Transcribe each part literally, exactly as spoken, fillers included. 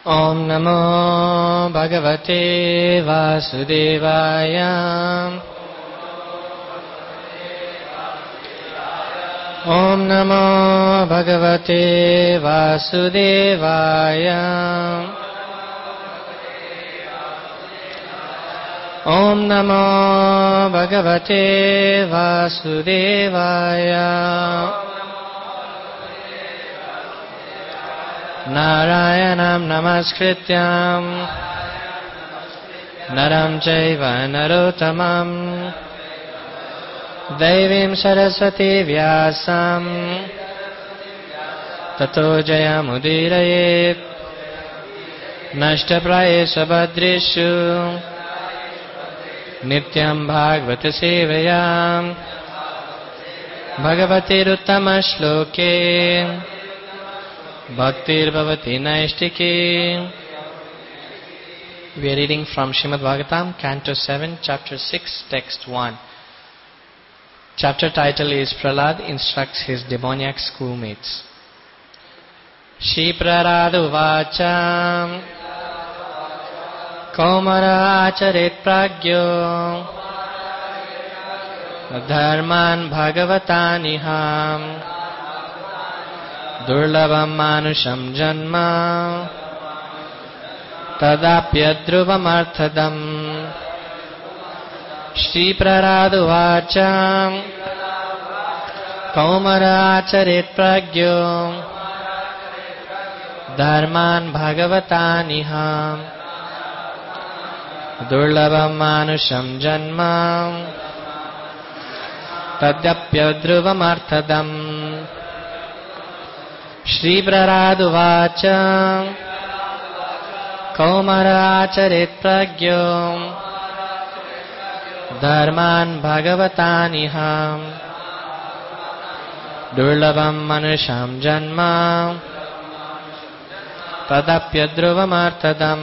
Om Namo Bhagavate Vasudevaya. Om Namo Bhagavate Vasudevaya. Om Namo Bhagavate Vasudevaya. Narayanam Namaskrityam Naram Chaiva Narottamam Devim Saraswati Vyasam Tato Jayamudiraye Nashtaprayesha Bhadreshu Nityam Bhagavata Sevayam Bhagavate Uttama Shloke Bhaktir Bhavati Naishtike. We are reading from Srimad Bhagavatam, Canto seven, Chapter six, Text one. Chapter title is Prahlad instructs his demoniac schoolmates. Shri Prahlad Uvacha Kaumara Acharet Pragyo Dharman Bhagavataniha Durlabam Manusham Janma Tadapyadruvam Arthadam. Shri Prahlad Uvacha Kaumara Acharet Pragyo Dharman Bhagavataniha Durlabam Manusham Janma Tadapyadruvam Arthadam. Shri Prahlad Uvacha Kaumara Acharet Pragyo Dharman Bhagavataniha Durlabam Manusham Janma Tadapyadruvam Arthadam.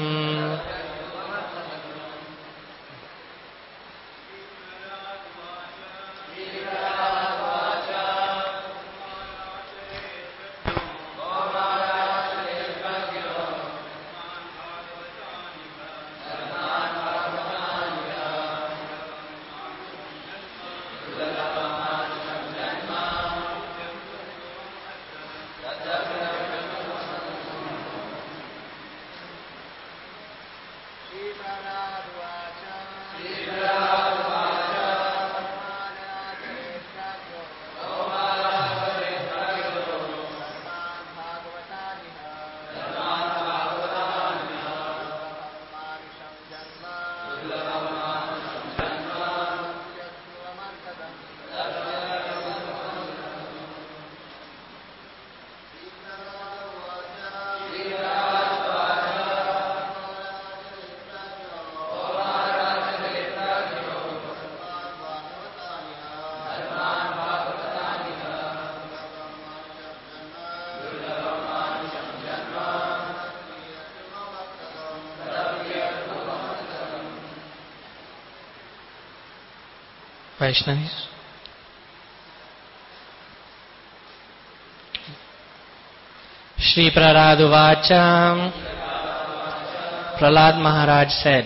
Vaishnavis. Shri Prahlad Uvacha. Prahlad Maharaj said,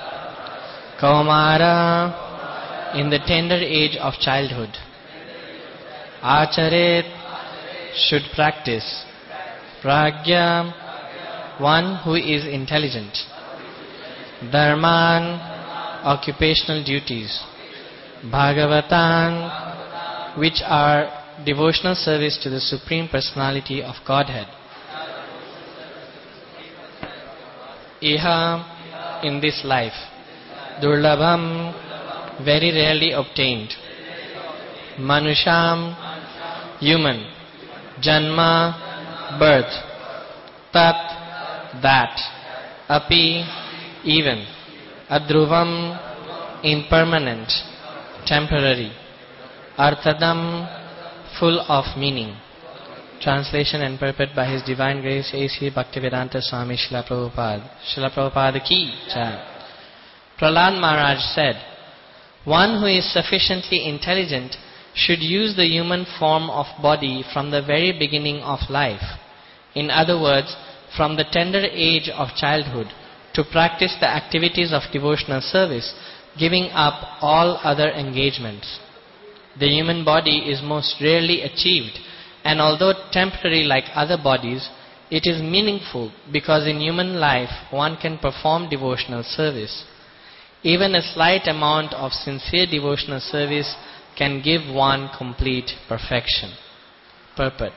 Kaumara, in the tender age of childhood, Acharet should practice, Pragya, one who is intelligent, Dharman, occupational duties, Bhagavatan, which are devotional service to the Supreme Personality of Godhead. Iha, in this life, Durlabham, very rarely obtained. Manusham, human. Janma, birth. Tat, that. Api, even. Adruvam, impermanent, temporary. Arthadam, full of meaning. Translation and purport by His Divine Grace A C Bhaktivedanta Swami Srila Prabhupada. Srila Prabhupada ki jai. Prahlad Maharaj said, one who is sufficiently intelligent should use the human form of body from the very beginning of life. In other words, from the tender age of childhood to practice the activities of devotional service, giving up all other engagements. The human body is most rarely achieved, and although temporary like other bodies, it is meaningful because in human life one can perform devotional service. Even a slight amount of sincere devotional service can give one complete perfection. Purport.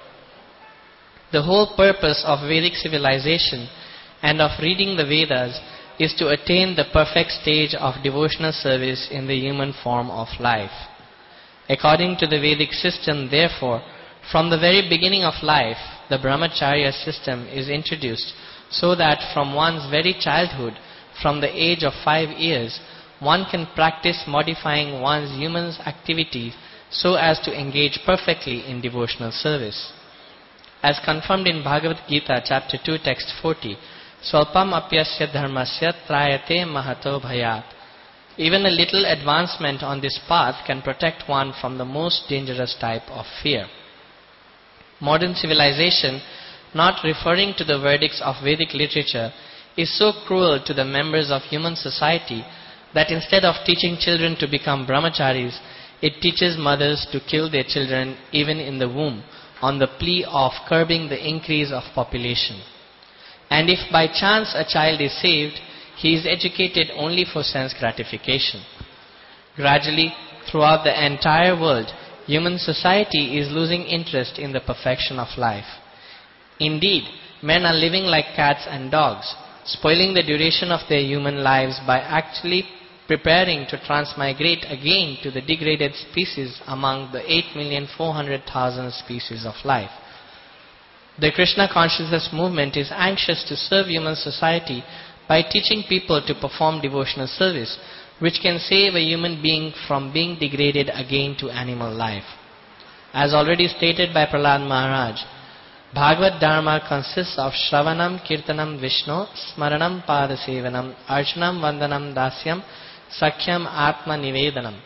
The whole purpose of Vedic civilization and of reading the Vedas is to attain the perfect stage of devotional service in the human form of life. According to the Vedic system, therefore, from the very beginning of life, the brahmacharya system is introduced so that from one's very childhood, from the age of five years, one can practice modifying one's human activities so as to engage perfectly in devotional service. As confirmed in Bhagavad Gita, chapter two, text forty, Swalpam apyasya dharmasya trayate mahato bhayat. Even a little advancement on this path can protect one from the most dangerous type of fear. Modern civilization, not referring to the verdicts of Vedic literature, is so cruel to the members of human society that instead of teaching children to become brahmacharis, it teaches mothers to kill their children even in the womb on the plea of curbing the increase of population. And if by chance a child is saved, he is educated only for sense gratification. Gradually, throughout the entire world, human society is losing interest in the perfection of life. Indeed, men are living like cats and dogs, spoiling the duration of their human lives by actually preparing to transmigrate again to the degraded species among the eight million four hundred thousand species of life. The Krishna consciousness movement is anxious to serve human society by teaching people to perform devotional service, which can save a human being from being degraded again to animal life. As already stated by Prahlad Maharaj, Bhagavad Dharma consists of Shravanam, Kirtanam, Vishnu, Smaranam, Padasevanam, Archanam, Vandanam, Dasyam, Sakhyam, Atma, Nivedanam.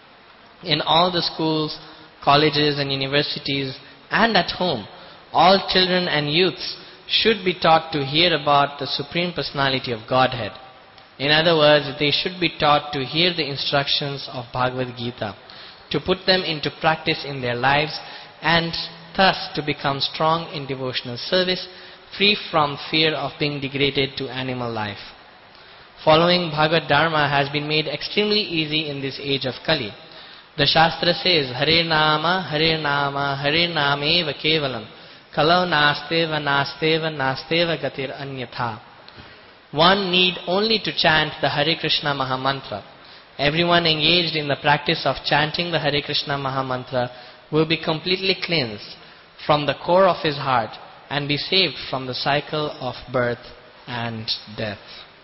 In all the schools, colleges and universities and at home, all children and youths should be taught to hear about the Supreme Personality of Godhead. In other words, they should be taught to hear the instructions of Bhagavad Gita, to put them into practice in their lives, and thus to become strong in devotional service, free from fear of being degraded to animal life. Following Bhagavad Dharma has been made extremely easy in this age of Kali. The Shastra says, Hare Nama, Hare Nama, Hare Nameva Kevalam, Kalau Nasteva, Nasteva, Nasteva Gatir Anyatha. One need only to chant the Hare Krishna Mahamantra. Everyone engaged in the practice of chanting the Hare Krishna Mahamantra will be completely cleansed from the core of his heart and be saved from the cycle of birth and death.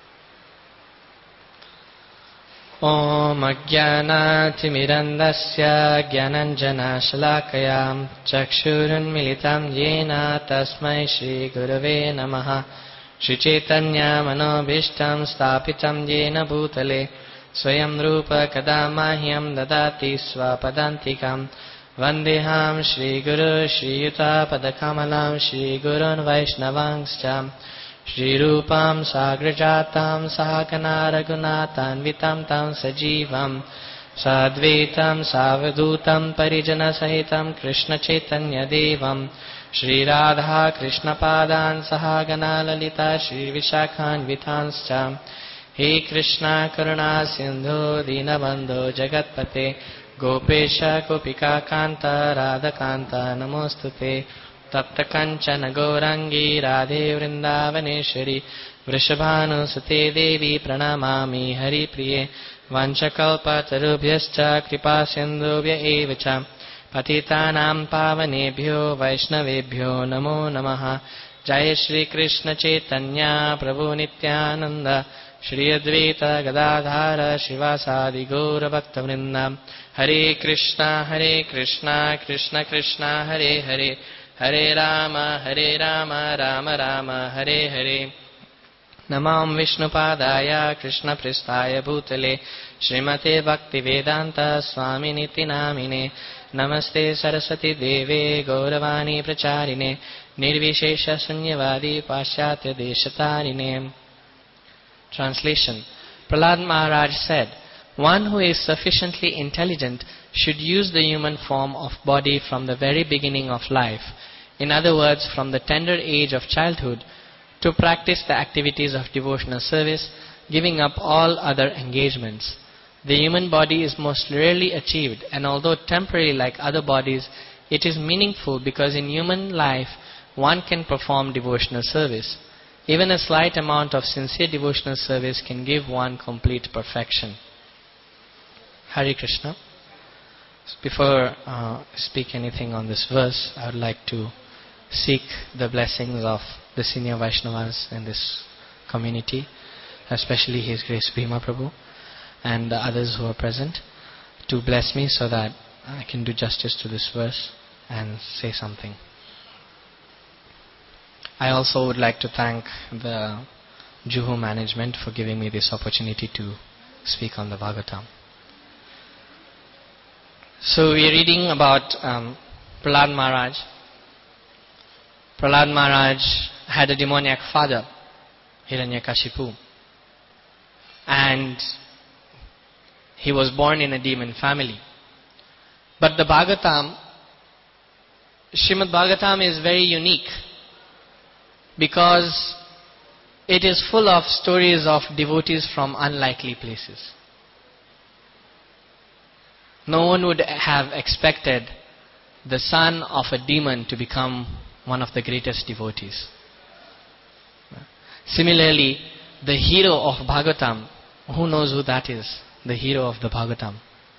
Om Ajnanati Mirandasya Gyananjana Shalakayam Chakshurun Militam Yena Tasmai Shri Gurave Namaha Shri Chaitanya Manobhishtam Stapitam Yena Bhutale Swayam Rupa Kadamahyam Dadati Swapadantikam Vandeham Shri Guru Shri Yuta Padakamalam Shri Gurun Vaishnavangscha Shri Rupam Sagrajatam Sahakana Raghunatan Vitam Tam Sajivam Sadvaitam Savadutam Parijana Sahitam Krishna Chaitanya Devam Shri Radha Krishna Padan Sahagana Lalita Shri Vishakhan Vitanscha He Krishna Karuna Sindhu Dinabandhu Jagatpate Gopesha Gopika Kanta Radha Kanta Namostute Tapta Kanchana Gaurangi Radhe Vrindavaneshwari Vrishabhanu Sute Devi Pranamami Hari Priye Vanchakalpa Tarubhyascha Kripa Sindhubhya Evacha Patitanam Pavanebhyo Vaishnavebhyo Namo Namaha Jai Shri Krishna Chaitanya Prabhu Nityananda Shri Advaita Gadadhara Shivasadi Gaura Bhakta Vrindam Hare Krishna Hare Krishna Krishna Krishna Hare Hare Hare Rama Hare Rama Rama Rama Hare Hare Namam Vishnupadaya Krishna Pristaya Bhutale Srimate Bhakti Vedanta Swaminiti Namine Namaste Saraswati Deve Gauravani Pracharine Nirvishesha Sunyavadi Paschatya Deshatarine. Translation. Prahlad Maharaj said, one who is sufficiently intelligent should use the human form of body from the very beginning of life, in other words, from the tender age of childhood, to practice the activities of devotional service, giving up all other engagements. The human body is most rarely achieved, and although temporary like other bodies, it is meaningful because in human life one can perform devotional service. Even a slight amount of sincere devotional service can give one complete perfection. Hare Krishna. Before uh, speak anything on this verse, I would like to seek the blessings of the senior Vaishnavas in this community, especially His Grace Bhima Prabhu and the others who are present, to bless me so that I can do justice to this verse and say something. I also would like to thank the Juhu management for giving me this opportunity to speak on the Bhagavatam. So we are reading about um, Prahlad Maharaj. Prahlad Maharaj had a demoniac father, Hiranyakashipu. And he was born in a demon family. But the Bhagavatam, Srimad Bhagavatam is very unique because it is full of stories of devotees from unlikely places. No one would have expected the son of a demon to become one of the greatest devotees. Similarly, the hero of Bhagavatam, who knows who that is? The hero of the Bhagavatam?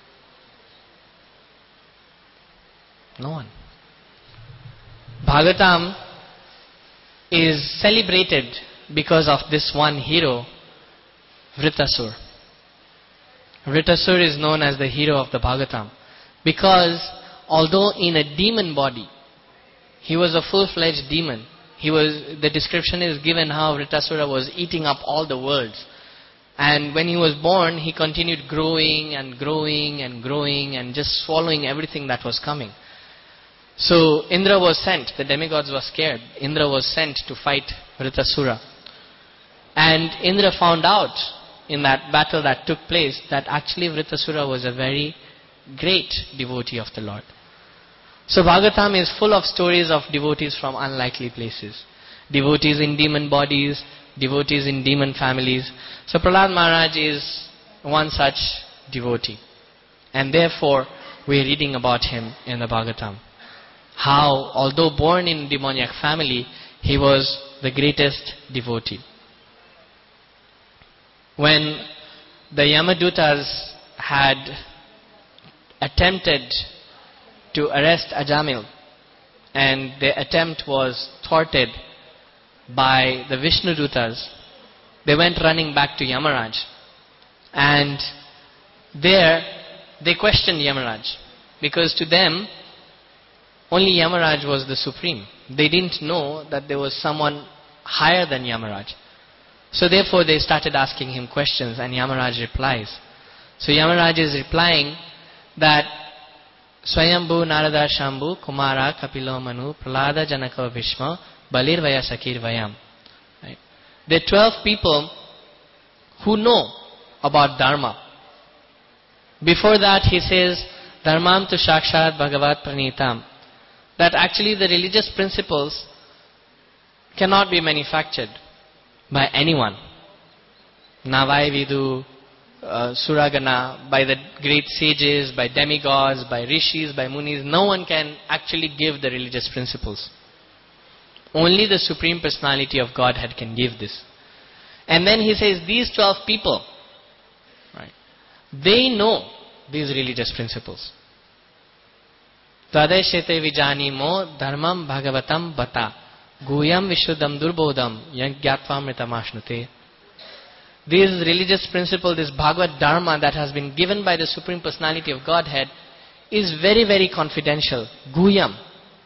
No one. Bhagavatam is celebrated because of this one hero, Vritasur. Vritasur is known as the hero of the Bhagavatam because although in a demon body, he was a full-fledged demon. He was, the description is given how Vritasura was eating up all the worlds. And when he was born, he continued growing and growing and growing and just swallowing everything that was coming. So Indra was sent, the demigods were scared. Indra was sent to fight Vritasura. And Indra found out in that battle that took place that actually Vritasura was a very great devotee of the Lord. So Bhagavatam is full of stories of devotees from unlikely places. Devotees in demon bodies, devotees in demon families. So Prahlad Maharaj is one such devotee. And therefore we are reading about him in the Bhagavatam. How, although born in a demoniac family, he was the greatest devotee. When the Yamadutas had attempted to arrest Ajamil, and their attempt was thwarted by the Vishnudutas, they went running back to Yamaraj. And there they questioned Yamaraj, because to them only Yamaraj was the supreme. They didn't know that there was someone higher than Yamaraj. So therefore they started asking him questions, and Yamaraj replies. So Yamaraj is replying that Swayambhu Narada Shambhu Kumara Kapilo Manu Prahlada Janaka Bhishma Balir Vaya Sakir Vayam. Right? There are twelve people who know about Dharma. Before that he says Dharmam tu Shakshat Bhagavat Pranitam. That actually the religious principles cannot be manufactured by anyone. Navai Vidu, uh, Suragana, by the great sages, by demigods, by rishis, by munis. No one can actually give the religious principles. Only the Supreme Personality of Godhead can give this. And then he says these twelve people, right, they know these religious principles. Tadeshete vijani mo dharmam bhagavatam bata guyam vishuddham durbodham yagyatvam. This religious principle, this Bhagavad Dharma that has been given by the Supreme Personality of Godhead is very, very confidential. Guyam.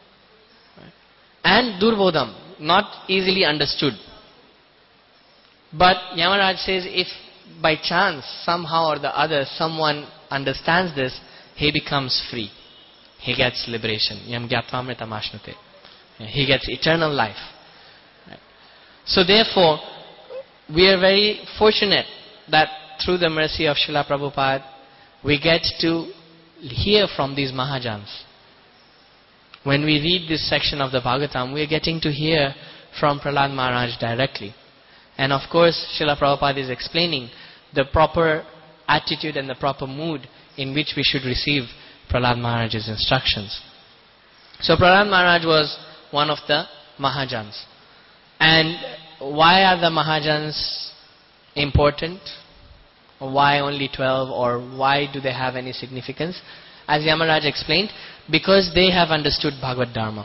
And durbodham, not easily understood. But Yamaraj says if by chance, somehow or the other, someone understands this, he becomes free. he gets liberation. Yam gyatvam amashnute. He gets eternal life. Right? So therefore, we are very fortunate that through the mercy of Srila Prabhupada, we get to hear from these Mahajans. When we read this section of the Bhagavatam, we are getting to hear from Prahlad Maharaj directly. And of course, Srila Prabhupada is explaining the proper attitude and the proper mood in which we should receive Prahlad Maharaj's instructions. So Prahlad Maharaj was one of the Mahajans. And why are the Mahajans important? Why only twelve, or why do they have any significance? As Yamaraj explained, because they have understood Bhagavad Dharma.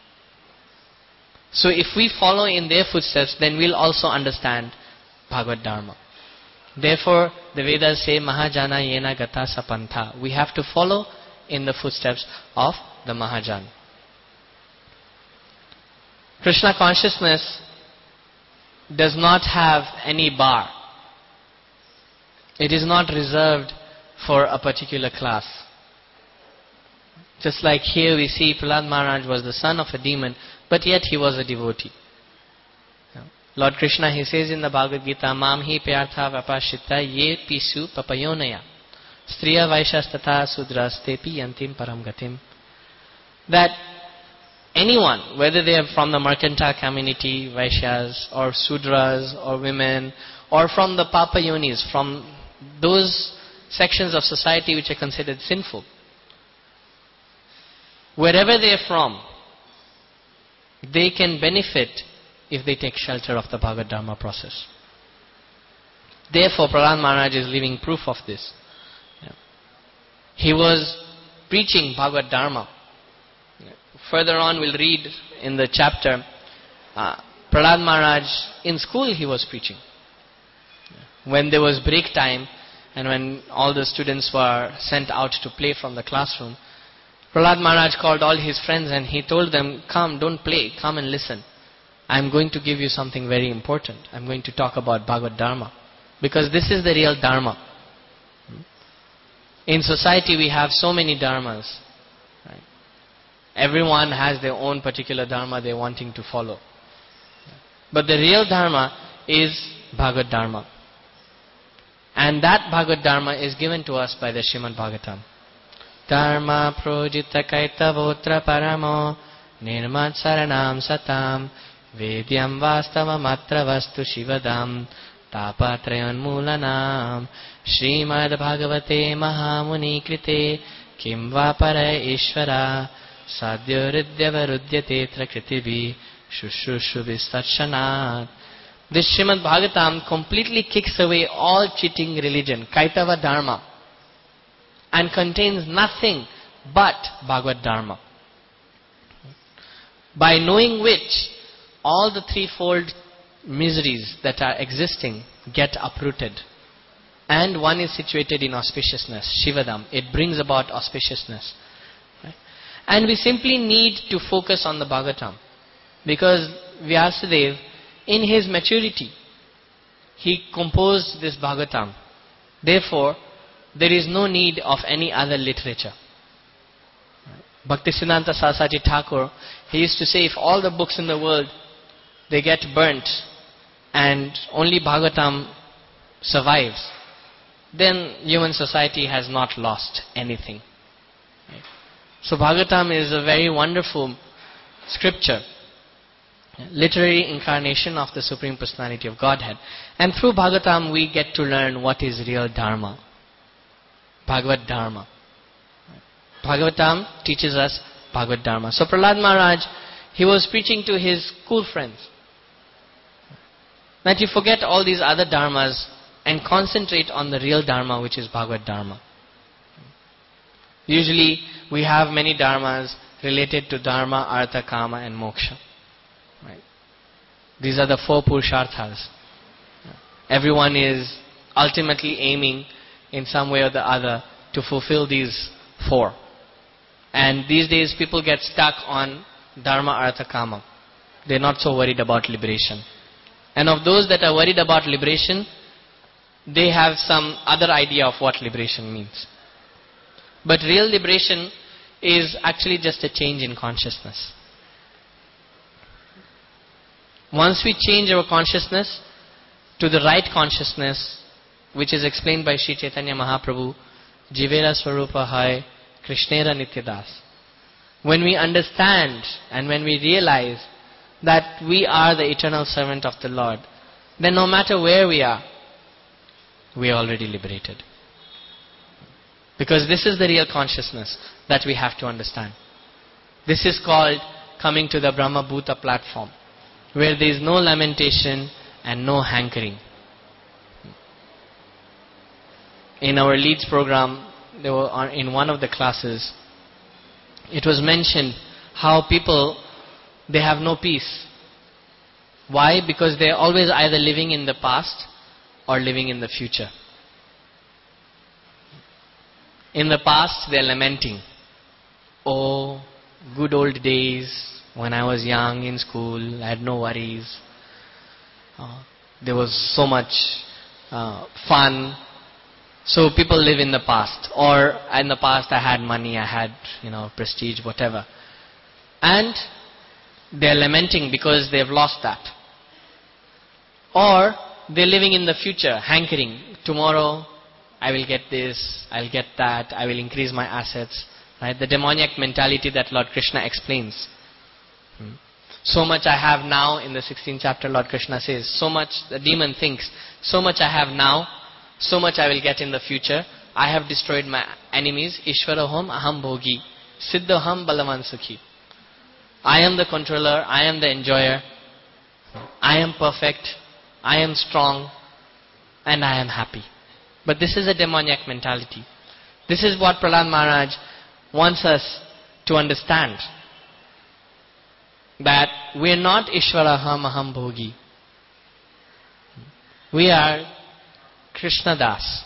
So if we follow in their footsteps, then we'll also understand Bhagavad Dharma. Therefore, the Vedas say, Mahajana yena gata sapantha. We have to follow in the footsteps of the Mahajan. Krishna consciousness does not have any bar. It is not reserved for a particular class. Just like here we see Prahlad Maharaj was the son of a demon, but yet he was a devotee. Lord Krishna, he says in the Bhagavad Gita, Mam hi payartha vapashita ye pisu papayonaya striya vaishastata sudrastepi yantim param gatim. That anyone, whether they are from the mercantile community, Vaishyas, or Sudras, or women, or from the Papayonis, from those sections of society which are considered sinful, wherever they are from, they can benefit if they take shelter of the Bhagavad Dharma process. Therefore, Prahlad Maharaj is living proof of this. Yeah. He was preaching Bhagavad Dharma. Yeah. Further on, we'll read in the chapter, uh, Prahlad Maharaj, in school he was preaching. Yeah. When there was break time, and when all the students were sent out to play from the classroom, Prahlad Maharaj called all his friends and he told them, come, don't play, come and listen. I'm going to give you something very important. I'm going to talk about Bhagavad Dharma. Because this is the real Dharma. In society we have so many Dharmas. Right? Everyone has their own particular Dharma they're wanting to follow. But the real Dharma is Bhagavad Dharma. And that Bhagavad Dharma is given to us by the Srimad Bhagavatam. Dharma projita kaitavotra paramo nirmat saranam satam vedyam vastavam atra vastu shivadam tapatrayan mulanam Srimad Bhagavate Mahamuni krite kim vapara ishvara sadhyoridhyavarudyate trakritibi shushushu vistarshanat. This Srimad Bhagavatam completely kicks away all cheating religion, Kaitava Dharma, and contains nothing but Bhagavad Dharma. By knowing which, all the threefold miseries that are existing get uprooted. And one is situated in auspiciousness, Shivadam. It brings about auspiciousness. Right? And we simply need to focus on the Bhagavatam. Because Vyasadeva, in his maturity, he composed this Bhagavatam. Therefore, there is no need of any other literature. Bhaktisiddhanta Saraswati Thakur, he used to say, if all the books in the world, they get burnt, and only Bhagavatam survives, then human society has not lost anything. So Bhagavatam is a very wonderful scripture, literary incarnation of the Supreme Personality of Godhead. And through Bhagavatam we get to learn what is real Dharma. Bhagavad Dharma. Bhagavatam teaches us Bhagavad Dharma. So Prahlad Maharaj, he was preaching to his school friends that you forget all these other Dharmas and concentrate on the real Dharma, which is Bhagavad Dharma. Usually we have many Dharmas related to Dharma, Artha, Kama and Moksha. Right? These are the four Purusharthas. Everyone is ultimately aiming in some way or the other to fulfill these four. And these days people get stuck on Dharma, Artha, Kama. They're not so worried about liberation. And of those that are worried about liberation, they have some other idea of what liberation means. But real liberation is actually just a change in consciousness. Once we change our consciousness to the right consciousness, which is explained by Sri Chaitanya Mahaprabhu, Jivera Swarupa Hai, Krishnera Nityadas. When we understand and when we realize that we are the eternal servant of the Lord, then no matter where we are, we are already liberated. Because this is the real consciousness that we have to understand. This is called coming to the Brahma Bhuta platform, where there is no lamentation and no hankering. In our Leads program, they were on, in one of the classes, it was mentioned how people, they have no peace. Why? Because they are always either living in the past or living in the future. In the past, they are lamenting. Oh, good old days when I was young in school, I had no worries. Uh, there was so much uh, fun. So people live in the past. Or in the past I had money, I had, you know, prestige, whatever. And they are lamenting because they have lost that. Or they are living in the future, hankering. Tomorrow I will get this, I will get that, I will increase my assets. Right? The demoniac mentality that Lord Krishna explains. Hmm. So much I have now, in the sixteenth chapter Lord Krishna says, so much, the demon thinks, so much I have now, so much I will get in the future. I have destroyed my enemies. Ishwaraham aham bhogi. Siddhaham balavan sukhi. I am the controller, I am the enjoyer. I am perfect, I am strong, and I am happy. But this is a demoniac mentality. This is what Prahlad Maharaj wants us to understand. That we are not Ishwaraham aham bhogi. We are Krishna Das.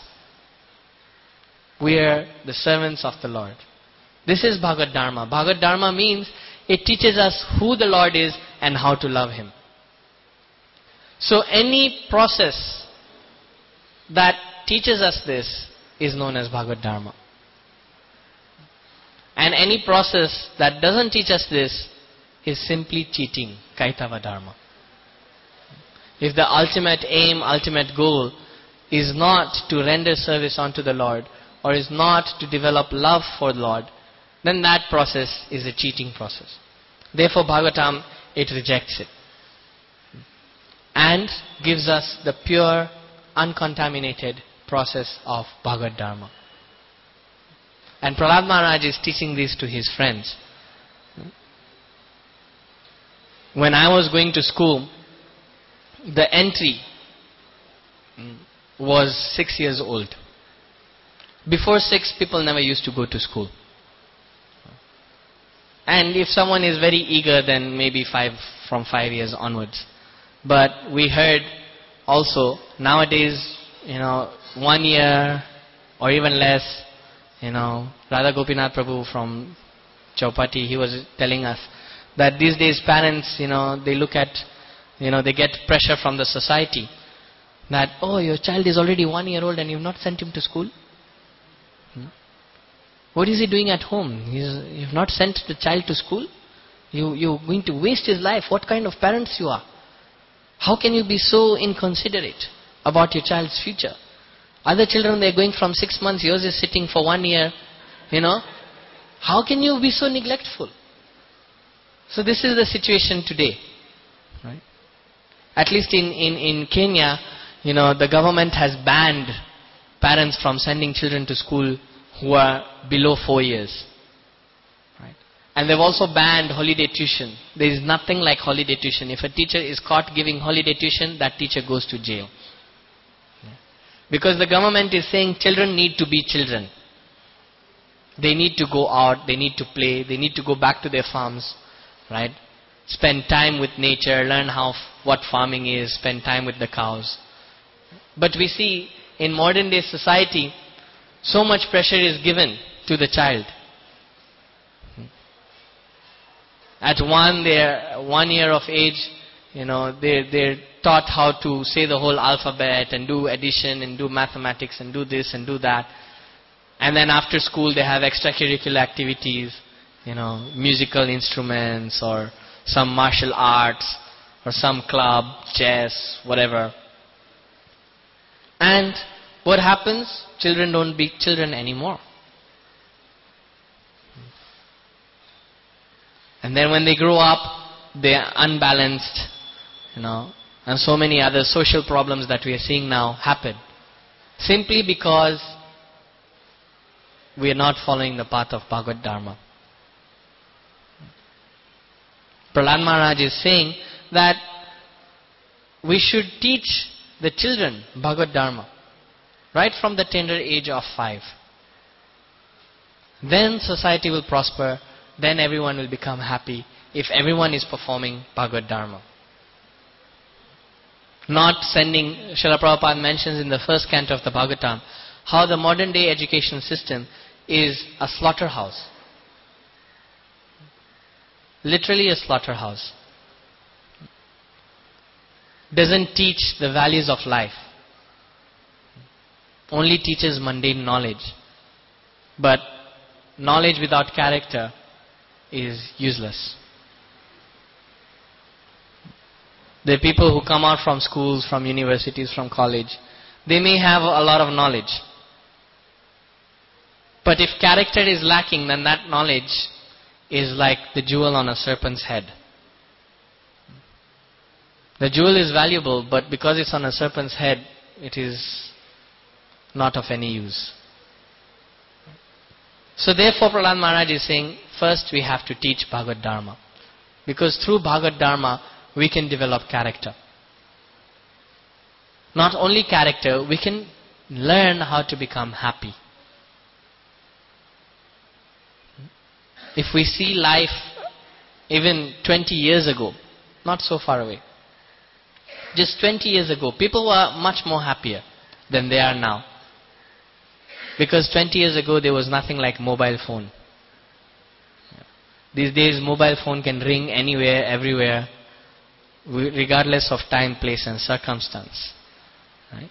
We are the servants of the Lord. This is Bhagavad Dharma. Bhagavad Dharma means it teaches us who the Lord is and how to love Him. So any process that teaches us this is known as Bhagavad Dharma. And any process that doesn't teach us this is simply cheating, Kaitava Dharma. If the ultimate aim, ultimate goal is not to render service unto the Lord, or is not to develop love for the Lord, then that process is a cheating process. Therefore Bhagavatam, it rejects it. And gives us the pure, uncontaminated process of Bhagavad Dharma. And Prahlad Maharaj is teaching this to his friends. When I was going to school, the entry was six years old. Before six, people never used to go to school. And if someone is very eager, then maybe five from five years onwards. But we heard also nowadays, you know, one year or even less, you know, Radha Gopinath Prabhu from Chaupati, he was telling us that these days parents, you know, they look at, you know, they get pressure from the society that, oh, your child is already one year old and you've not sent him to school. Hmm? What is he doing at home? He's, you've not sent the child to school? You, you're going to waste his life. What kind of parents you are? How can you be so inconsiderate about your child's future? Other children, they're going from six months, yours is sitting for one year, you know. How can you be so neglectful? So this is the situation today. Right? At least in, in, in Kenya, you know, the government has banned parents from sending children to school who are below four years. Right? And they've also banned holiday tuition. There is nothing like holiday tuition. If a teacher is caught giving holiday tuition, that teacher goes to jail. Because the government is saying children need to be children. They need to go out, they need to play, they need to go back to their farms, right? Spend time with nature, learn how what farming is, spend time with the cows. But we see in modern day society, so much pressure is given to the child. At one, they're one year of age, you know, they're, they're taught how to say the whole alphabet and do addition and do mathematics and do this and do that. And then after school they have extracurricular activities. you know, musical instruments or some martial arts or some club, chess, whatever. And what happens? Children don't be children anymore. And then when they grow up, they are unbalanced, you know, and so many other social problems that we are seeing now happen. Simply because we are not following the path of Bhagavad Dharma. Prahlad Maharaj is saying that we should teach the children Bhagavad Dharma right from the tender age of five. Then society will prosper, then everyone will become happy if everyone is performing Bhagavad Dharma. Not sending, Srila Prabhupada mentions in the first canto of the Bhagavatam how the modern day education system is a slaughterhouse. Literally a slaughterhouse. Doesn't teach the values of life. Only teaches mundane knowledge. But knowledge without character is useless. The people who come out from schools, from universities, from college, they may have a lot of knowledge. But if character is lacking, then that knowledge is like the jewel on a serpent's head. The jewel is valuable, but because it's on a serpent's head, it is not of any use. So therefore Prahlad Maharaj is saying, first we have to teach Bhagavad Dharma. Because through Bhagavad Dharma, we can develop character. Not only character, we can learn how to become happy. If we see life even twenty years ago, not so far away, just twenty years ago, people were much more happier than they are now. Because twenty years ago, there was nothing like mobile phone. These days, mobile phone can ring anywhere, everywhere, regardless of time, place and circumstance. Right?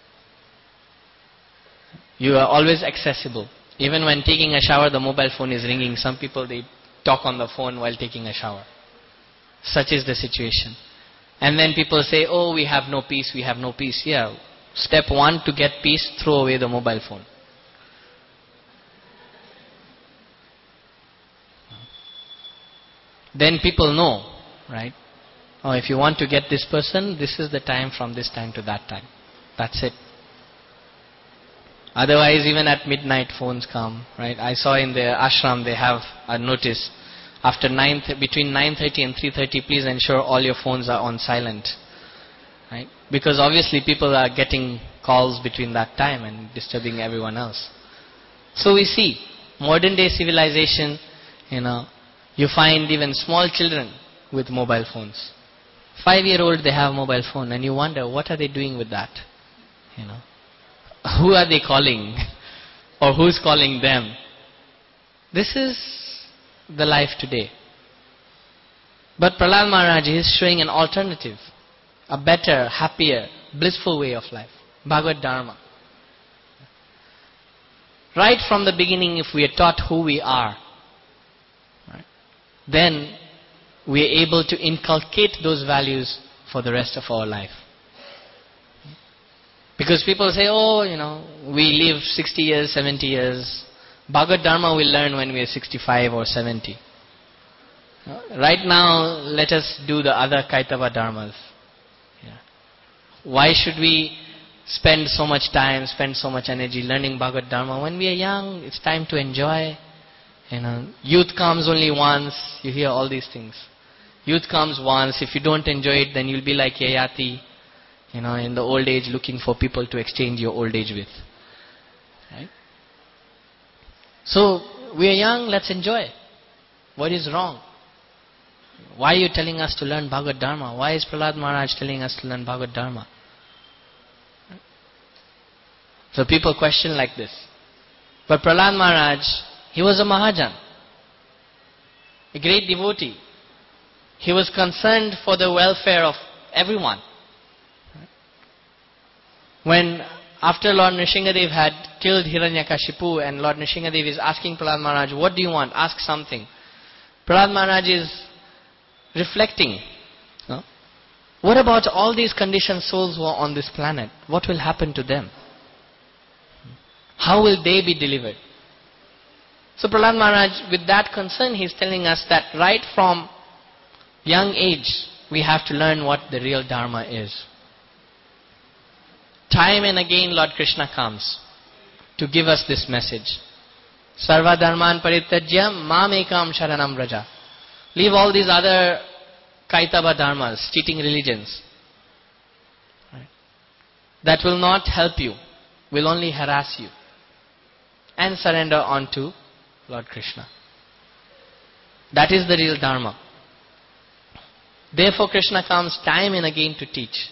You are always accessible. Even when taking a shower, the mobile phone is ringing. Some people, they talk on the phone while taking a shower. Such is the situation. And then people say, oh, we have no peace, we have no peace. Yeah. Step one to get peace, throw away the mobile phone. Then people know, right? Oh, if you want to get this person, this is the time from this time to that time. That's it. Otherwise, even at midnight, phones come, right? I saw in the ashram, they have a notice. After nine, between nine thirty and three thirty, please ensure all your phones are on silent. Right? Because obviously people are getting calls between that time and disturbing everyone else. So we see, modern day civilization, you know, you find even small children with mobile phones. Five-year-old, they have mobile phone, and you wonder, what are they doing with that? You know, who are they calling? Or who's calling them? This is the life today. But Prahlad Maharaj is showing an alternative, a better, happier, blissful way of life. Bhagavad Dharma. Right from the beginning, if we are taught who we are, right, then we are able to inculcate those values for the rest of our life. Because people say, oh, you know, we live sixty years, seventy years. Bhagavad Dharma we'll learn when we are sixty-five or seventy. Right now, let us do the other Kaitava Dharmas. Yeah. Why should we spend so much time, spend so much energy learning Bhagavad Dharma? When we are young, it's time to enjoy. You know, youth comes only once. You hear all these things. Youth comes once. If you don't enjoy it, then you'll be like Yayati, you know, in the old age, looking for people to exchange your old age with. Right? So, we are young, let's enjoy. What is wrong? Why are you telling us to learn Bhagavad Dharma? Why is Prahlad Maharaj telling us to learn Bhagavad Dharma? So people question like this. But Prahlad Maharaj, he was a Mahajan, a great devotee. He was concerned for the welfare of everyone. When after Lord Nrsingadev had killed Hiranyakashipu and Lord Nrsingadev is asking Prahlad Maharaj, what do you want? Ask something. Prahlad Maharaj is reflecting. No? What about all these conditioned souls who are on this planet? What will happen to them? How will they be delivered? So Prahlad Maharaj, with that concern, he is telling us that right from young age, we have to learn what the real Dharma is. Time and again Lord Krishna comes to give us this message. Sarva dharman parityajya mam ekam sharanam vraja. Leave all these other kaitava dharmas, cheating religions. Right? That will not help you, will only harass you. And surrender unto Lord Krishna. That is the real Dharma. Therefore Krishna comes time and again to teach.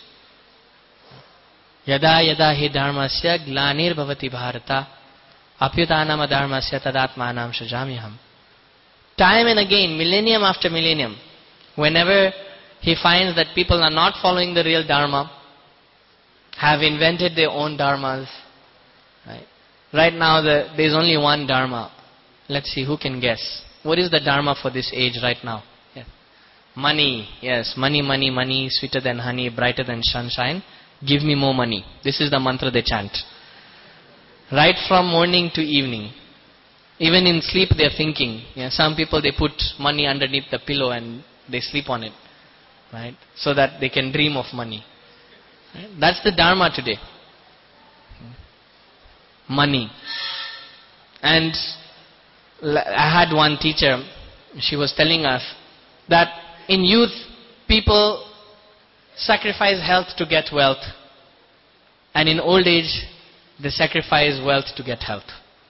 Yada yada hi dharmasya glanir bhavati bharata apyutanam adharmasya tadatmanam shajamyaham. Time and again, millennium after millennium, whenever he finds that people are not following the real Dharma, have invented their own Dharmas. Right, right now the, there is only one Dharma. Let's see, who can guess? What is the Dharma for this age right now? Yeah. Money, yes, money, money, money, sweeter than honey, brighter than sunshine. Give me more money. This is the mantra they chant. Right from morning to evening. Even in sleep they are thinking. Yeah, some people, they put money underneath the pillow and they sleep on it. Right? So that they can dream of money. Right? That's the Dharma today. Money. And I had one teacher, she was telling us that in youth, people sacrifice health to get wealth. And in old age, they sacrifice wealth to get health.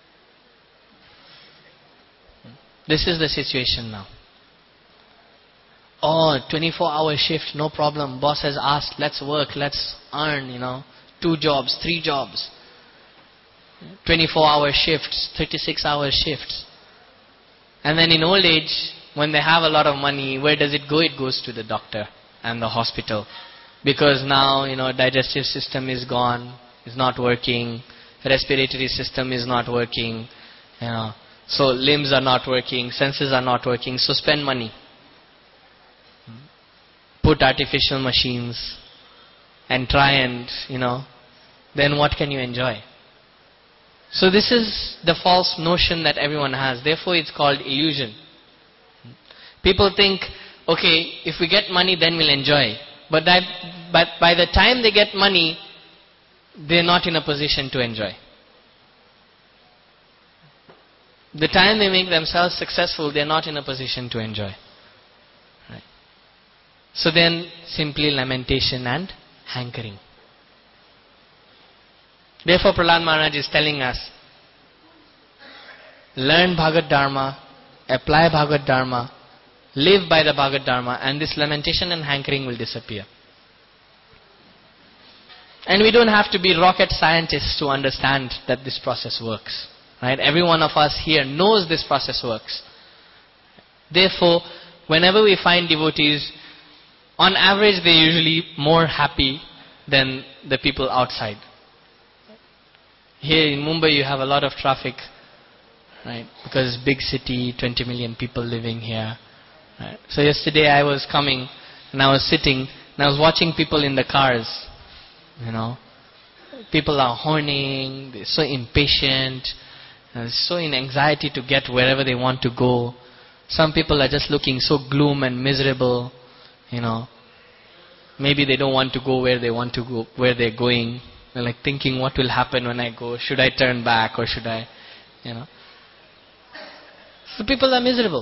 This is the situation now. Oh, twenty-four hour shift, no problem. Boss has asked, let's work, let's earn, you know, two jobs, three jobs. twenty-four hour shifts, thirty-six hour shifts. And then in old age, when they have a lot of money, where does it go? It goes to the doctor and the hospital. Because now, you know, digestive system is gone, is not working, respiratory system is not working, you know. So limbs are not working, senses are not working, so spend money. Put artificial machines and try and, you know, then what can you enjoy? So this is the false notion that everyone has. Therefore it's called illusion. People think, okay, if we get money then we'll enjoy. But, that, but by the time they get money, they're not in a position to enjoy. The time they make themselves successful, they're not in a position to enjoy. Right. So then, simply lamentation and hankering. Therefore, Prahlad Maharaj is telling us, learn Bhagavad Dharma, apply Bhagavad Dharma, live by the Bhagavad Dharma, and this lamentation and hankering will disappear. And we don't have to be rocket scientists to understand that this process works. Right? Every one of us here knows this process works. Therefore, whenever we find devotees, on average they're usually more happy than the people outside. Here in Mumbai you have a lot of traffic, right? Because big city, twenty million people living here. Right? So yesterday I was coming and I was sitting and I was watching people in the cars. You know, people are horning, they're so impatient. They're so in anxiety to get wherever they want to go. Some people are just looking so gloom and miserable, you know. Maybe they don't want to go where they want to go, where they're going. They're like thinking, what will happen when I go? Should I turn back or should I, you know. So people are miserable.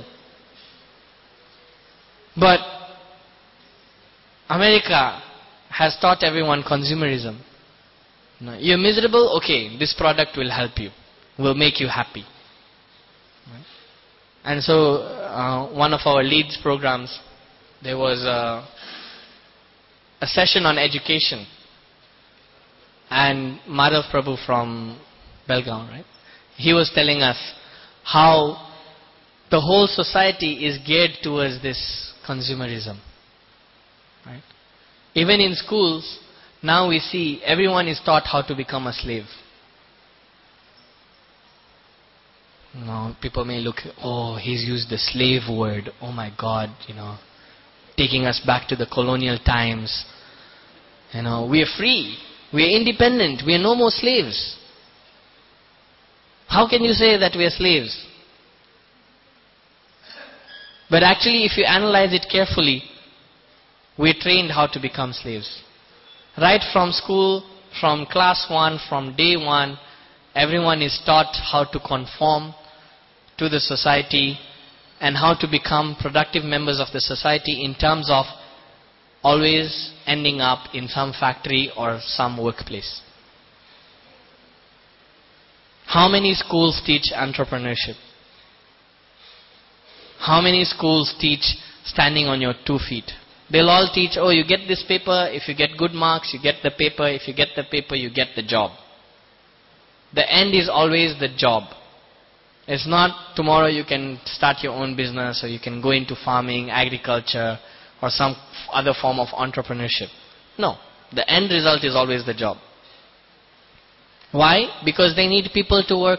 But America has taught everyone consumerism. You know, you're miserable? Okay, this product will help you. Will make you happy. Right? And so, uh, one of our Leeds programs, there was a, a session on education. And Madhav Prabhu from Belgaum, right? He was telling us how the whole society is geared towards this consumerism. Right? Even in schools, now we see everyone is taught how to become a slave. You know, people may look, oh, he's used the slave word. Oh my God, you know, taking us back to the colonial times. You know, we are free. We are independent. We are no more slaves. How can you say that we are slaves? But actually, if you analyze it carefully, we are trained how to become slaves. Right from school, from class one, from day one, everyone is taught how to conform to the society and how to become productive members of the society in terms of always ending up in some factory or some workplace. How many schools teach entrepreneurship? How many schools teach standing on your two feet? They'll all teach, oh, you get this paper, if you get good marks, you get the paper, if you get the paper, you get the job. The end is always the job. It's not tomorrow you can start your own business or you can go into farming, agriculture or some other form of entrepreneurship. No. The end result is always the job. Why? Because they need people to work.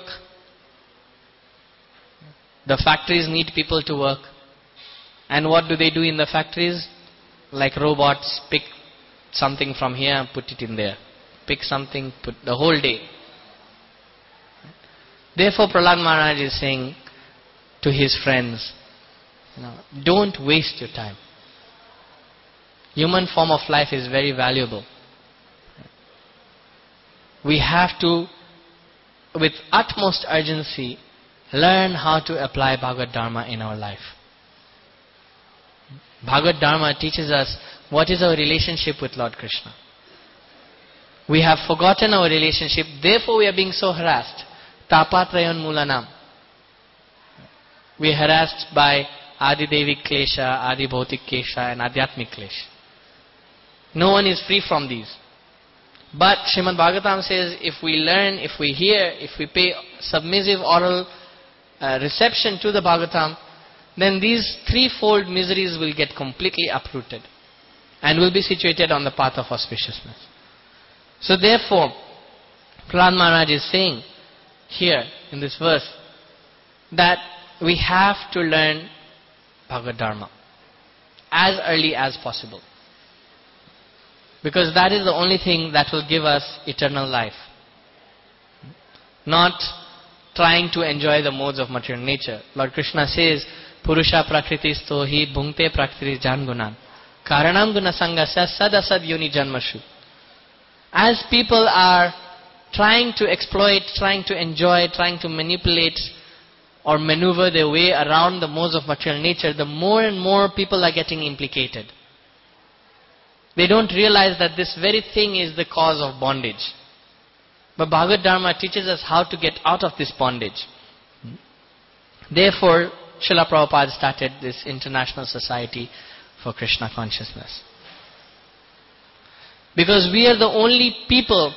The factories need people to work. And what do they do in the factories? Like robots, pick something from here and put it in there. Pick something, put the whole day. Therefore, Prahlad Maharaj is saying to his friends, you know, don't waste your time. Human form of life is very valuable. We have to, with utmost urgency, learn how to apply Bhagavad Dharma in our life. Bhagavad Dharma teaches us what is our relationship with Lord Krishna. We have forgotten our relationship, therefore we are being so harassed. Tapatrayan Mulanam. We are harassed by Adi Devik Klesha, Adi Bhautik Klesha and Adhyatmik Klesha. No one is free from these. But Srimad Bhagavatam says, if we learn, if we hear, if we pay submissive oral uh, reception to the Bhagavatam, then these threefold miseries will get completely uprooted and will be situated on the path of auspiciousness. So therefore, Prahlad Maharaj is saying here in this verse that we have to learn Bhagavad Dharma as early as possible. Because that is the only thing that will give us eternal life. Not trying to enjoy the modes of material nature. Lord Krishna says, Purusha prakritisto hi bhungte prakriti jangunan. Karanam guna sangasya sadasad yoni janmashu. As people are trying to exploit, trying to enjoy, trying to manipulate or maneuver their way around the modes of material nature, the more and more people are getting implicated. They don't realize that this very thing is the cause of bondage. But Bhagavad Dharma teaches us how to get out of this bondage. Therefore, Srila Prabhupada started this International Society for Krishna Consciousness. Because we are the only people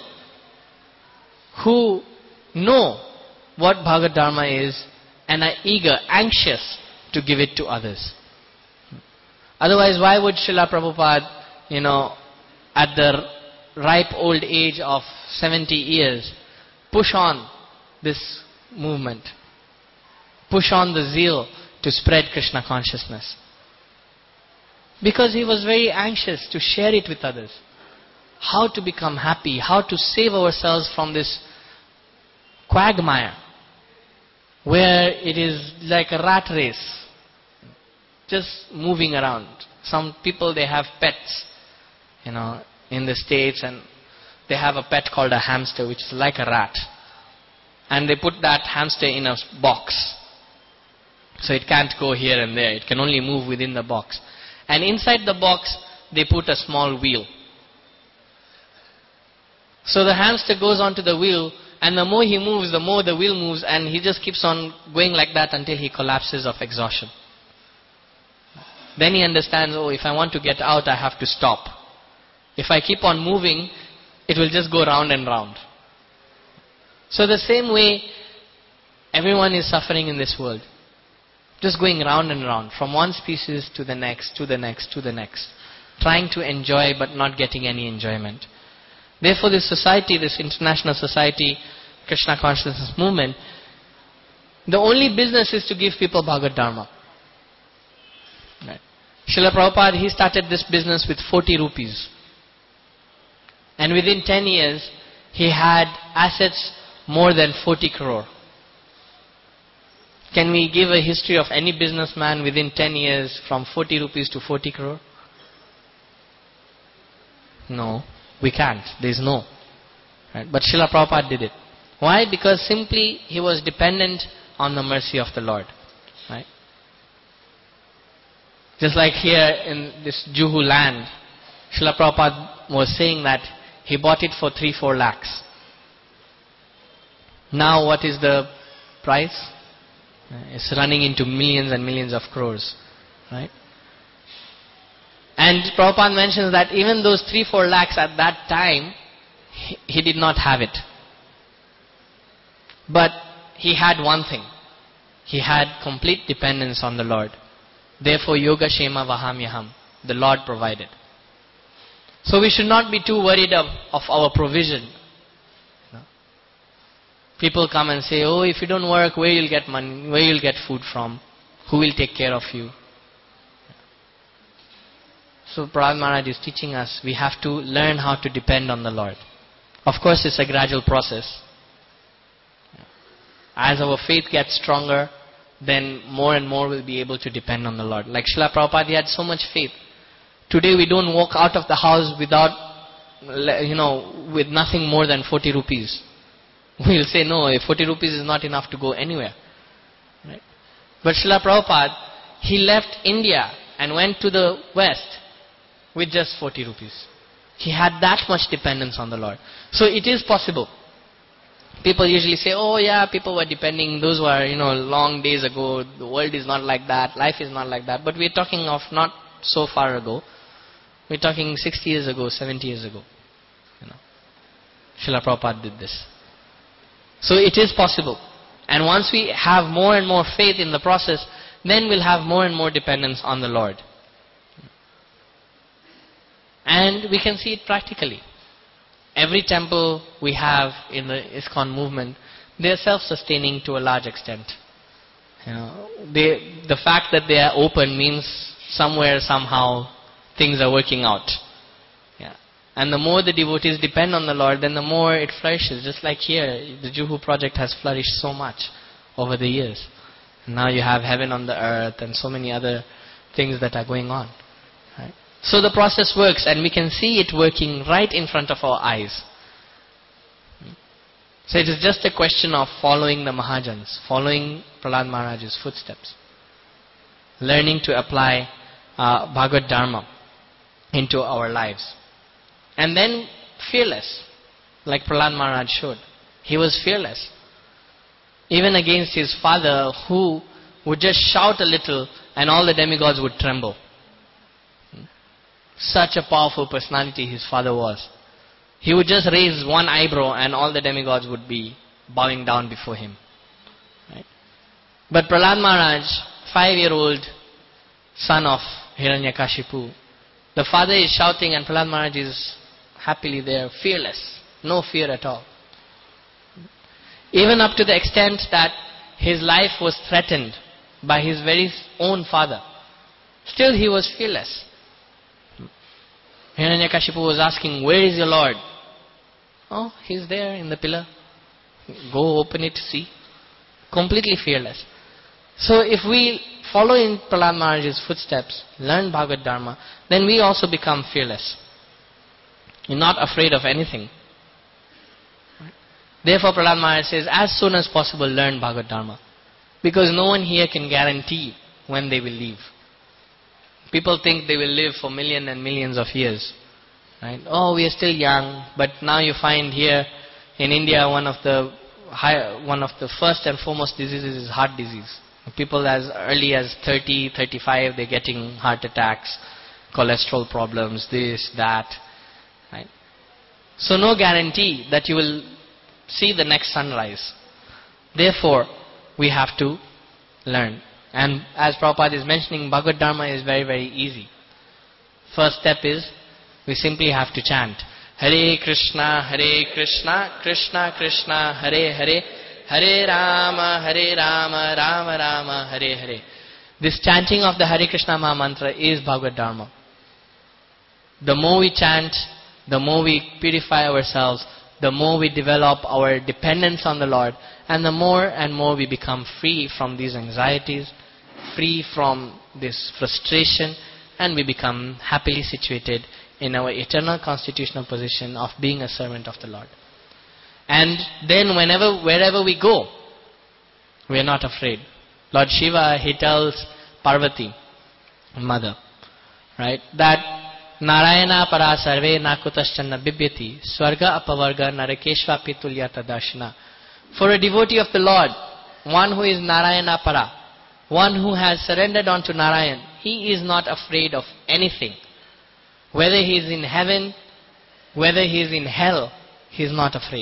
who know what Bhagavad Dharma is and are eager, anxious to give it to others. Otherwise, why would Srila Prabhupada, you know, at the ripe old age of seventy years, push on this movement, push on the zeal to spread Krishna consciousness? Because he was very anxious to share it with others. How to become happy, how to save ourselves from this quagmire where it is like a rat race, just moving around. Some people, they have pets, you know, in the States, and they have a pet called a hamster, which is like a rat. And they put that hamster in a box. So it can't go here and there. It can only move within the box. And inside the box, they put a small wheel. So the hamster goes onto the wheel, and the more he moves, the more the wheel moves, and he just keeps on going like that until he collapses of exhaustion. Then he understands, oh, if I want to get out, I have to stop. If I keep on moving, it will just go round and round. So the same way, everyone is suffering in this world. Just going round and round, from one species to the next, to the next, to the next. Trying to enjoy, but not getting any enjoyment. Therefore, this society, this International Society, Krishna Consciousness Movement, The only business is to give people Bhagavad Dharma. Right. Srila Prabhupada, he started this business with forty rupees. And within ten years, he had assets more than forty crore. Can we give a history of any businessman within ten years from forty rupees to forty crore? No, we can't. There is no. Right? But Srila Prabhupada did it. Why? Because simply he was dependent on the mercy of the Lord. Right? Just like here in this Juhu land, Srila Prabhupada was saying that he bought it for three, four lakhs. Now what is the price? It's running into millions and millions of crores. Right? And Prabhupada mentions that even those three, four lakhs at that time, he, he did not have it. But he had one thing. He had complete dependence on the Lord. Therefore, Yoga Shema Vahamyaham, the Lord provided. So we should not be too worried of, of our provision. No. People come and say, oh, if you don't work, where you'll get money, where you'll get food from? Who will take care of you? So Prahlad Maharaj is teaching us, we have to learn how to depend on the Lord. Of course, it's a gradual process. As our faith gets stronger, then more and more we'll be able to depend on the Lord. Like Srila Prabhupada, he had so much faith. Today we don't walk out of the house without, you know, with nothing more than forty rupees. We'll say, no, if forty rupees is not enough to go anywhere. Right? But Srila Prabhupada, he left India and went to the West with just forty rupees. He had that much dependence on the Lord. So it is possible. People usually say, oh yeah, people were depending, those were, you know, long days ago, the world is not like that, life is not like that. But we're talking of not so far ago. We're talking sixty years ago, seventy years ago. You know, Srila Prabhupada did this. So it is possible. And once we have more and more faith in the process, then we'll have more and more dependence on the Lord. And we can see it practically. Every temple we have in the ISKCON movement, they are self-sustaining to a large extent. You know, they, the fact that they are open means somewhere, somehow, things are working out. Yeah. And the more the devotees depend on the Lord, then the more it flourishes. Just like here, the Juhu project has flourished so much over the years. And now you have heaven on the earth and so many other things that are going on. Right? So the process works, and we can see it working right in front of our eyes. So it is just a question of following the Mahajans, following Prahlad Maharaj's footsteps. Learning to apply uh, Bhagavad Dharma into our lives. And then fearless, like Prahlad Maharaj showed. He was fearless. Even against his father, who would just shout a little and all the demigods would tremble. Such a powerful personality his father was. He would just raise one eyebrow and all the demigods would be bowing down before him. Right? But Prahlad Maharaj, five-year-old son of Hiranyakashipu, the father is shouting and Prahlad Maharaj is happily there, fearless, no fear at all. Even up to the extent that his life was threatened by his very own father. Still he was fearless. Hiranyakashipu was asking, where is your Lord? Oh, he's there in the pillar. Go open it, see. Completely fearless. So if we follow in Prahlad Maharaj's footsteps, learn Bhagavad Dharma, then we also become fearless. You're not afraid of anything. Therefore Prahlad Maharaj says, as soon as possible learn Bhagavad Dharma. Because no one here can guarantee when they will leave. People think they will live for millions and millions of years. Right? Oh, we are still young, but now you find here in India one of the high, one of the first and foremost diseases is heart disease. People as early as thirty, thirty-five, they're getting heart attacks, cholesterol problems, this, that. Right? So no guarantee that you will see the next sunrise. Therefore, we have to learn. And as Prabhupada is mentioning, Bhagavad Dharma is very, very easy. First step is, we simply have to chant. Hare Krishna, Hare Krishna, Krishna Krishna, Hare Hare, Hare Rama, Hare Rama, Rama Rama, Hare Hare. This chanting of the Hare Krishna Maha Mantra is Bhagavad Dharma. The more we chant, the more we purify ourselves, the more we develop our dependence on the Lord, and the more and more we become free from these anxieties, free from this frustration, and we become happily situated in our eternal constitutional position of being a servant of the Lord. And then whenever, wherever we go, we are not afraid. Lord Shiva, he tells Parvati, mother, right, that Narayana para sarve nakutaschanna bibyati swarga apavarga narakeshva pitulyata darshana. For a devotee of the Lord, one who is Narayana para, one who has surrendered unto Narayan, he is not afraid of anything. Whether he is in heaven, whether he is in hell, he is not afraid.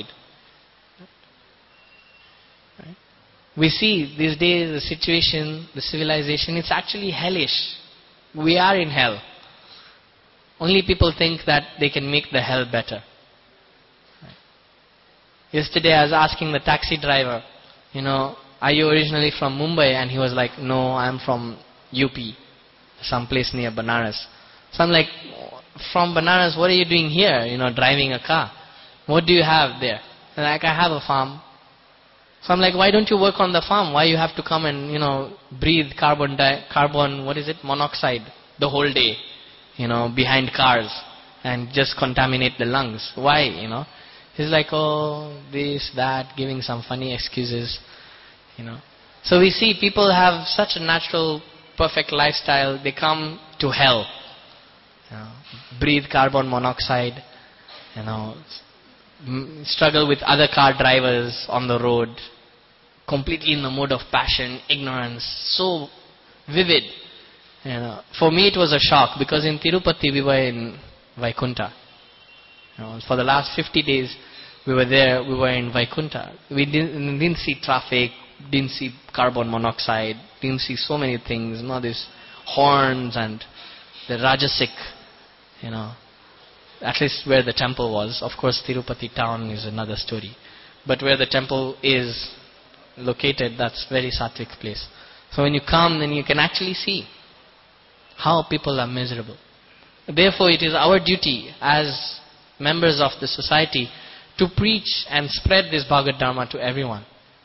Right? We see these days the situation, the civilization, it's actually hellish. We are in hell. Only people think that they can make the hell better. Right? Yesterday I was asking the taxi driver, you know, are you originally from Mumbai? And he was like, no, I'm from U P, some place near Banaras. So I'm like, from Banaras, what are you doing here? You know, driving a car. What do you have there? And like, I have a farm. So I'm like, why don't you work on the farm? Why you have to come and, you know, breathe carbon, di- carbon, what is it, monoxide the whole day, you know, behind cars and just contaminate the lungs? Why, you know? He's like, oh, this, that, giving some funny excuses, you know. So we see people have such a natural, perfect lifestyle. They come to hell. You know, breathe carbon monoxide, you know, m- struggle with other car drivers on the road, completely in the mode of passion, ignorance, so vivid. You know, for me it was a shock because in Tirupati we were in Vaikunta. You know, for the last fifty days we were there, we were in Vaikunta. We didn't, didn't see traffic, didn't see carbon monoxide, didn't see so many things, you know, these horns and the Rajasic, you know, at least where the temple was. Of course, Tirupati town is another story. But where the temple is located, that's very sattvic place. So when you come, then you can actually see how people are miserable. Therefore, it is our duty as members of the society to preach and spread this Bhagavad Dharma to everyone.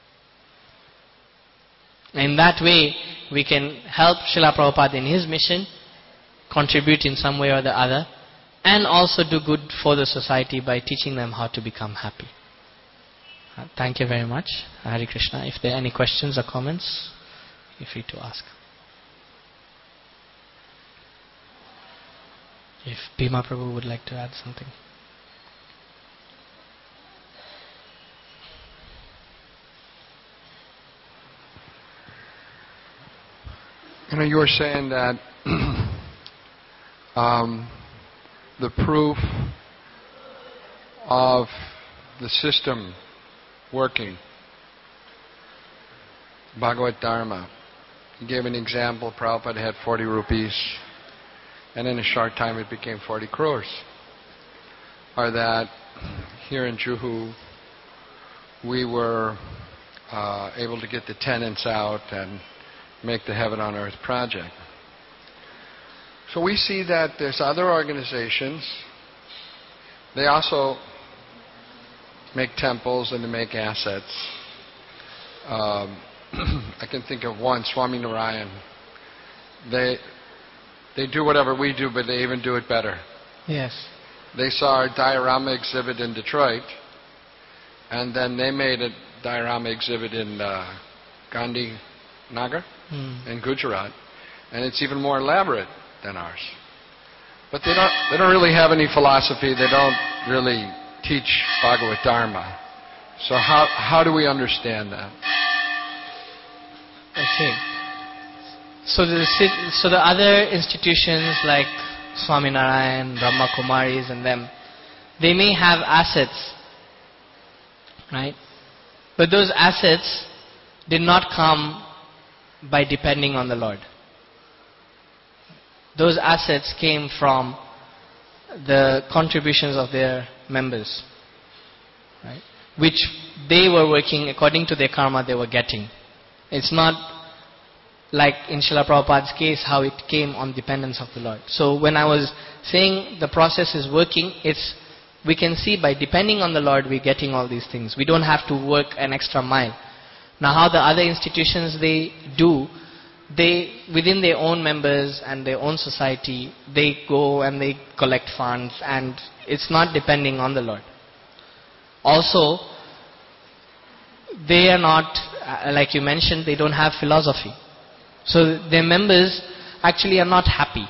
In that way, we can help Srila Prabhupada in his mission, contribute in some way or the other, and also do good for the society by teaching them how to become happy. Uh, thank you very much. Hare Krishna. If there are any questions or comments, feel free to ask. If Bhima Prabhu would like to add something. You know, you were saying that um, the proof of the system working, Bhagavad Dharma. You gave an example. Prabhupada had forty rupees, and in a short time it became forty crores. Or that here in Juhu we were uh, able to get the tenants out and make the Heaven on Earth project. So we see that there's other organizations. They also make temples and they make assets. Um, I can think of one, Swami Narayan. They they do whatever we do, but they even do it better. Yes. They saw our diorama exhibit in Detroit, and then they made a diorama exhibit in uh, Gandhi Nagar Hmm. in Gujarat, and it's even more elaborate than ours. But they don't they don't really have any philosophy. They don't really teach Bhagavad Dharma. So how how do we understand that? Okay. So the so the other institutions like Swaminarayan, Brahma Kumaris and them, they may have assets, right? But those assets did not come by depending on the Lord. Those assets came from the contributions of their members. right? Which they were working according to their karma they were getting. It's not like in Srila Prabhupada's case how it came on dependence of the Lord. So when I was saying the process is working, it's we can see by depending on the Lord we're getting all these things. We don't have to work an extra mile. Now how the other institutions they do, they within their own members and their own society, they go and they collect funds, and it's not depending on the Lord. Also, they are not, like you mentioned, they don't have philosophy. So their members actually are not happy.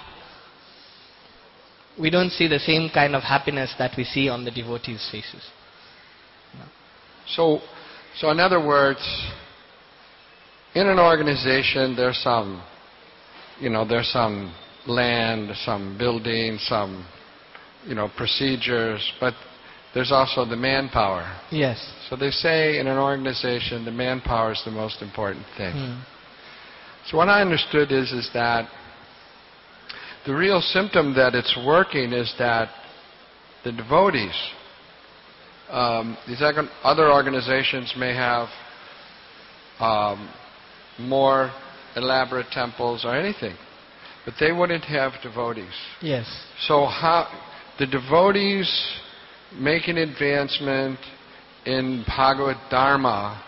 We don't see the same kind of happiness that we see on the devotees' faces. No. So, so in other words, in an organization there's some, you know, there's some land, some building, some, you know, procedures, but there's also the manpower. Yes. So they say in an organization the manpower is the most important thing. Mm. So what I understood is, is that the real symptom that it's working is that the devotees, um, these other organizations may have um, more elaborate temples or anything, but they wouldn't have devotees. Yes. So how the devotees make an advancement in Bhagavad Dharma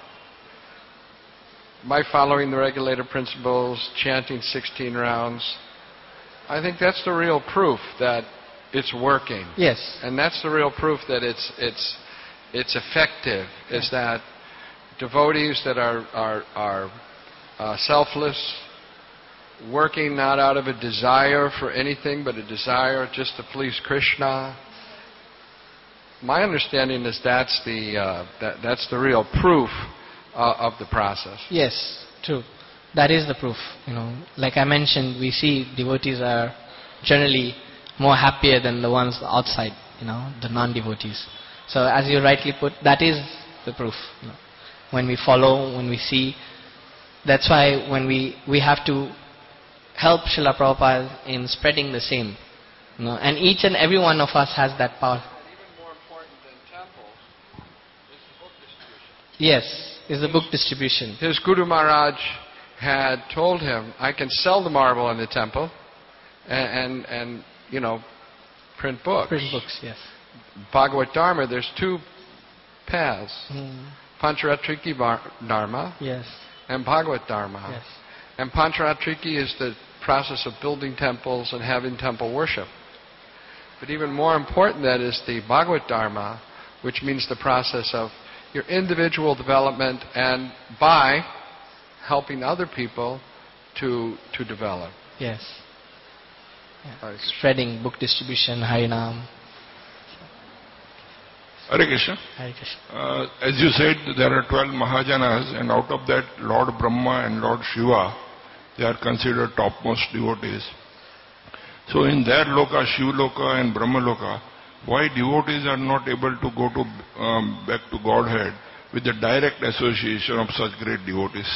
by following the regulator principles, chanting sixteen rounds. I think that's the real proof that it's working. Yes. And that's the real proof that it's it's it's effective. Is that devotees that are are are uh, selfless, working not out of a desire for anything but a desire just to please Krishna. My understanding is that's the uh, that that's the real proof uh, of the process. Yes, true. That is the proof. You know, like I mentioned, we see devotees are generally more happier than the ones outside. You know, the non-devotees. So, as you rightly put, that is the proof. You know, when we follow, when we see, that's why when we we have to help Srila Prabhupada in spreading the same. You know, and each and every one of us has that power. Even more important than temples is the book distribution. Yes, is the book distribution. His Guru Maharaj had told him, I can sell the marble in the temple and, and, and you know, print books. Print books, yes. Bhagavad Dharma, there's two paths. Mm. Pancharatriki Dharma Yes. and Bhagavad Dharma. Yes. And Pancharatriki is the process of building temples and having temple worship. But even more important that is the Bhagavad Dharma, which means the process of your individual development and by helping other people to to develop. Yes. Yeah. Spreading, book distribution, Harinam. Hare Krishna. Hare Krishna. Uh, as you said, there are twelve Mahajanas, and out of that, Lord Brahma and Lord Shiva, they are considered topmost devotees. So in their loka, Shiva loka and Brahma loka, why devotees are not able to go to um, back to Godhead with the direct association of such great devotees?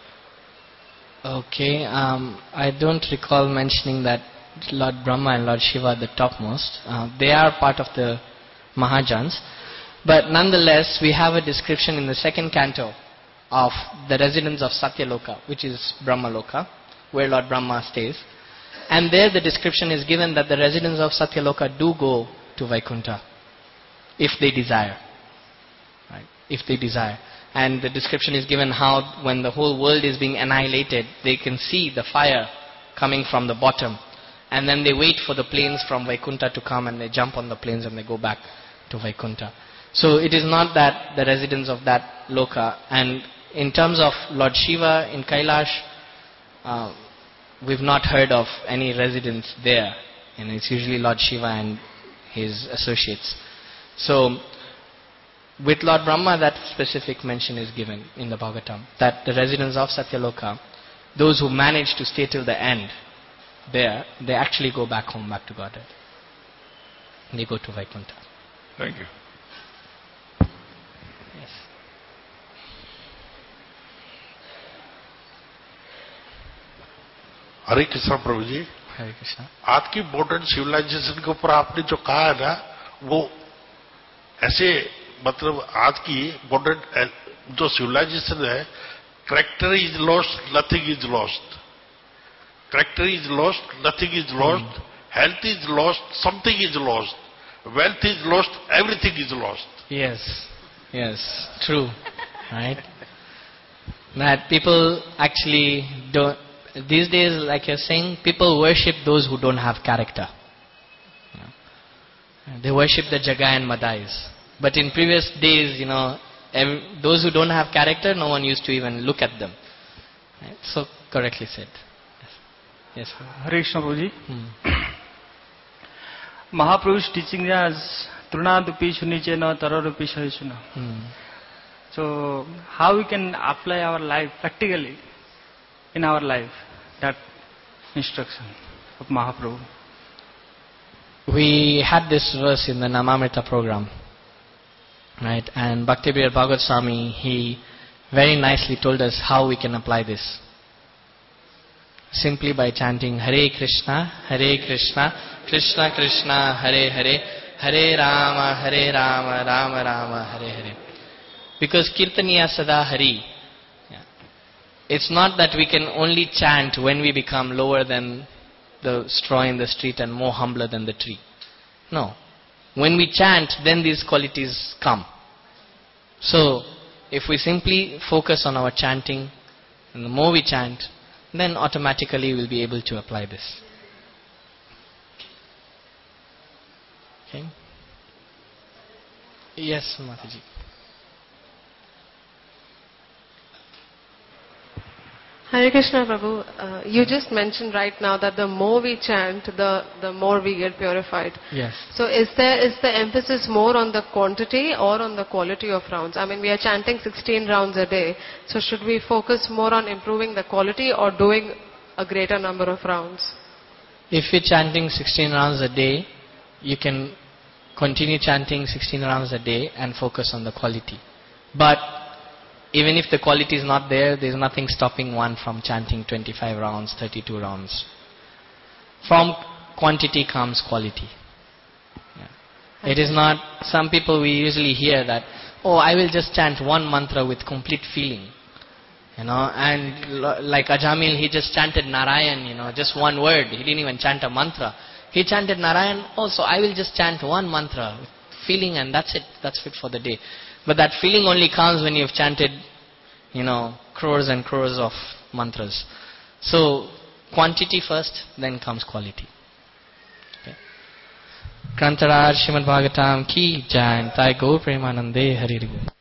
Okay, um, I don't recall mentioning that Lord Brahma and Lord Shiva are the topmost. Uh, they are part of the Mahajans. But nonetheless, we have a description in the second canto of the residence of Satyaloka, which is Brahmaloka, where Lord Brahma stays. And there the description is given that the residents of Satyaloka do go to Vaikuntha, if they desire. Right? If they desire. And the description is given how when the whole world is being annihilated, they can see the fire coming from the bottom. And then they wait for the planes from Vaikuntha to come, and they jump on the planes and they go back to Vaikuntha. So it is not that the residents of that loka. And in terms of Lord Shiva in Kailash, uh, we've not heard of any residents there. And it's usually Lord Shiva and his associates. So with Lord Brahma, that specific mention is given in the Bhagavatam, that the residents of Satyaloka, those who manage to stay till the end there, they actually go back home, back to Godhead. They go to Vaikuntha. Thank you. Yes. Hare Krishna Prabhu ji, Hare Krishna. आज की modern civilisation के ऊपर आपने जो कहा है ना, वो ऐसे मतलब आज की मॉडर्न जो सिविलाइजेशन है, character is lost, nothing is lost. Character is lost, nothing is lost. Mm. Health is lost, something is lost. Wealth is lost, everything is lost. Yes, yes, true, right? That people actually don't, these days, like you're saying, people worship those who don't have character. They worship the Jagai and Madais. But in previous days, you know, every, those who don't have character, no one used to even look at them. Right? So, correctly said. Yes. Yes. Hare Krishna Prabhuji. Hmm. Mahaprabhu's teaching as Trunadupi Shunichena Tararupi Shahishuna. So, how we can apply our life practically in our life, that instruction of Mahaprabhu? We had this verse in the Namamrita program, right? And Bhakti-Priya Bhagavad Swami, he very nicely told us how we can apply this. Simply by chanting Hare Krishna, Hare Krishna, Krishna Krishna, Hare Hare, Hare Rama, Hare Rama, Rama Rama, Hare Hare. Because Kirtaniya Sada Hari. Yeah. It's not that we can only chant when we become lower than the straw in the street and more humbler than the tree. No. When we chant, then these qualities come. So, if we simply focus on our chanting, and the more we chant, then automatically we'll be able to apply this. Okay? Yes, Mataji. Hare Krishna Prabhu, uh, you just mentioned right now that the more we chant, the, the more we get purified. Yes. So is there is the emphasis more on the quantity or on the quality of rounds? I mean, we are chanting sixteen rounds a day, so should we focus more on improving the quality or doing a greater number of rounds? If you're chanting sixteen rounds a day, you can continue chanting sixteen rounds a day and focus on the quality. But even if the quality is not there, there is nothing stopping one from chanting twenty-five rounds, thirty-two rounds. From quantity comes quality. Yeah. It is not, some people we usually hear that, oh, I will just chant one mantra with complete feeling. You know, and like Ajamil, he just chanted Narayan, you know, just one word. He didn't even chant a mantra. He chanted Narayan, oh, so I will just chant one mantra with feeling and that's it. That's it for the day. But that feeling only comes when you've chanted, you know, crores and crores of mantras. So, quantity first, then comes quality. Okay. Krantaraj Srimad Bhagavatam ki jai, Tai Gaur Premanande Hari Hari.